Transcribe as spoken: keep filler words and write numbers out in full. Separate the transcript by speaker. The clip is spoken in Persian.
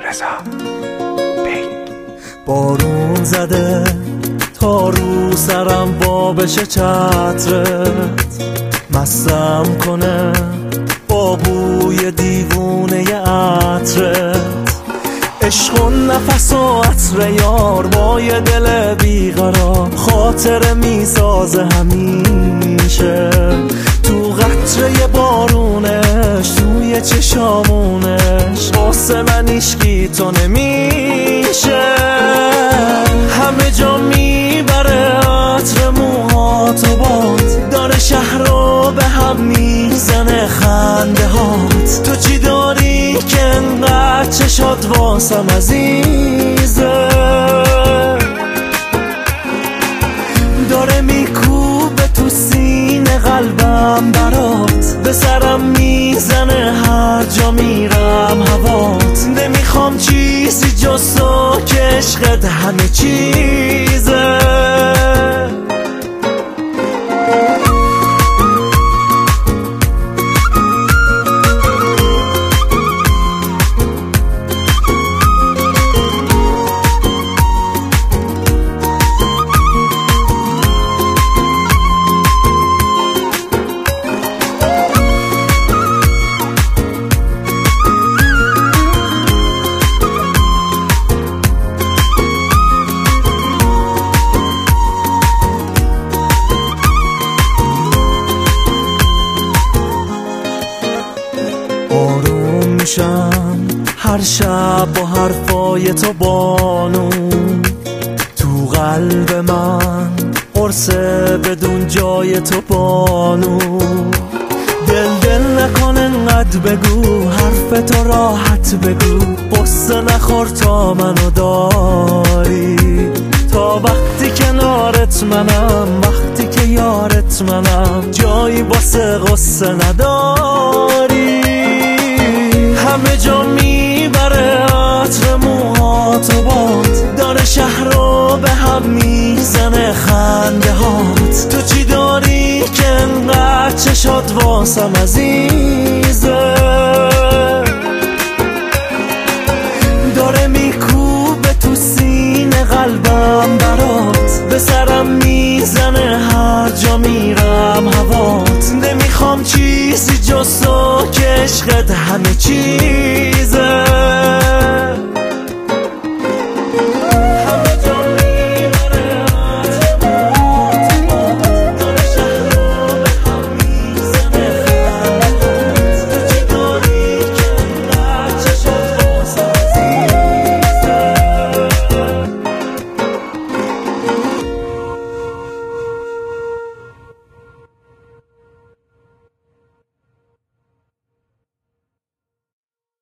Speaker 1: بارون زده تا رو سرم با بشه چترت، مستم کنه با بوی دیوونه عطرت. عشق و نفس و عطر یار با یه دل بیقرار، خاطر میسازه همیشه تو قطره بارونش، توی چشامونش. واسه من عشقی تو نمیشه، همه جا میبره عطر موهات و باد، داره شهر رو به هم میزنه خنده هات. تو چی داری که انقدر چشات واسم عزیزه، داره میکوبه تو سینه قلبم برات، به سرم میزنه هر جا میرم هوات. نمیخوام چیزی جز تو که عشقت همه چیزه. آروم میشم هر شب با حرفای تو بانو، تو قلب من قرصه بدون جای تو بانو. دل دل نکن انقدر بگو، حرف تو راحت بگو، قصه نخور تا منو داری. تا وقتی کنارت منم، وقتی که یارت منم، جایی واسه قصه نداری. همه جا میبره عطر موهات و باد، داره شهر رو به هم میزنه خنده هات. تو چی داری که انقدر چشات واسم عزیزه، داره میکوبه تو سینه قلبم برات، به سرم میزنه هر جا میرم هوات. نمیخوام چیزی جز تو که عشقت همه چیزه.